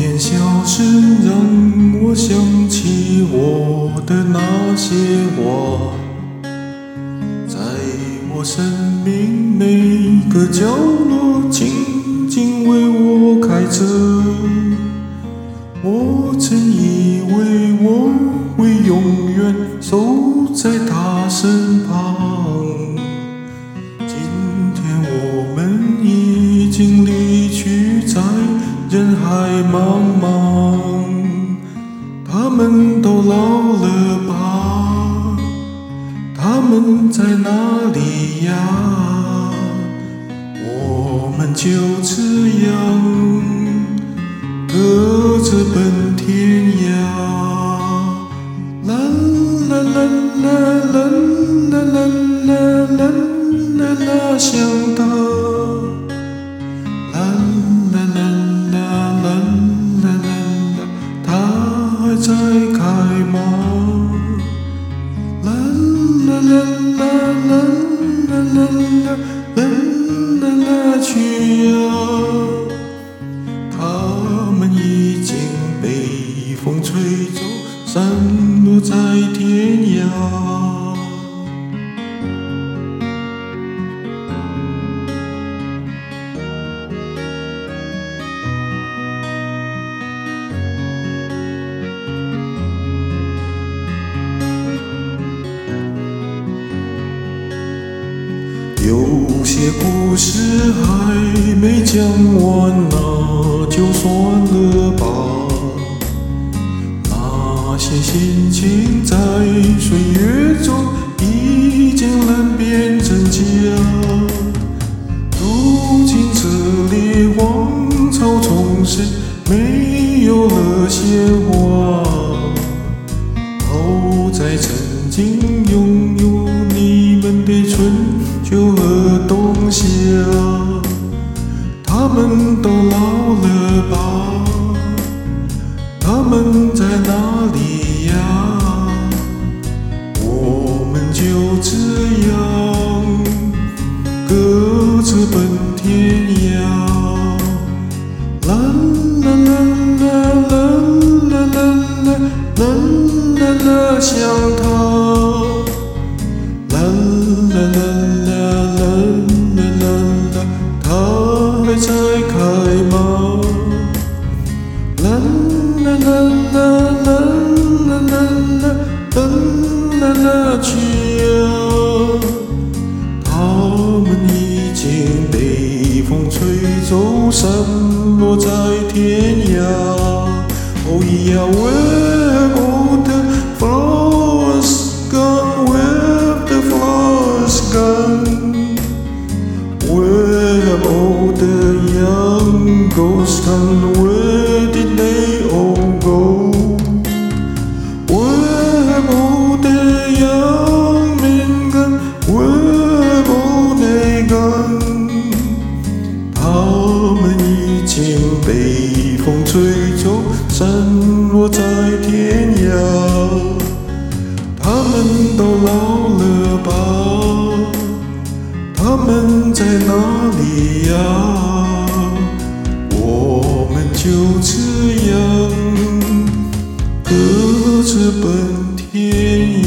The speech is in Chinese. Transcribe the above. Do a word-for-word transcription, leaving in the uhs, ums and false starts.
年消失，让我想起我的那些话，在我生命每个角落，静静为我开着。我曾以为我会永远守在他身旁，今天我们已经离去，在人海茫茫。他们都老了吧？他们在哪里呀？我们就这样各自奔天涯。啦啦啦啦啦啦啦啦啦啦，想他。啦啦啦啦啦啦啦啦，它还在开吗？啦啦啦啦啦啦啦啦啦啦，去呀！他们已经被风吹走，散落在天涯。有些故事还没讲完，那就算了吧。那些心情在岁月中已经难辨真假。如今这里荒草丛生，没有了鲜花。好在曾经拥有你们的春秋和冬夏，他们都老了吧？他们在哪里呀？我们就这样各自奔天涯。啦啦啦啦啦啦啦啦啦啦，想他。啦啦啦啦啦啦啦，它还在开吗？啦啦啦啦啦啦啦啦啦啦，去呀！它们已经被风吹走，散落在天涯。Oh yeah, where have all the flowers gone? Where have the flowers gone? Where have all the young ghosts gone? Where did they all go? Where have all the young men gone? Where have all they gone? 他们已经被风吹走，散落在天涯。他们都老了吧？他们在哪里呀？我们就这样各自奔天涯。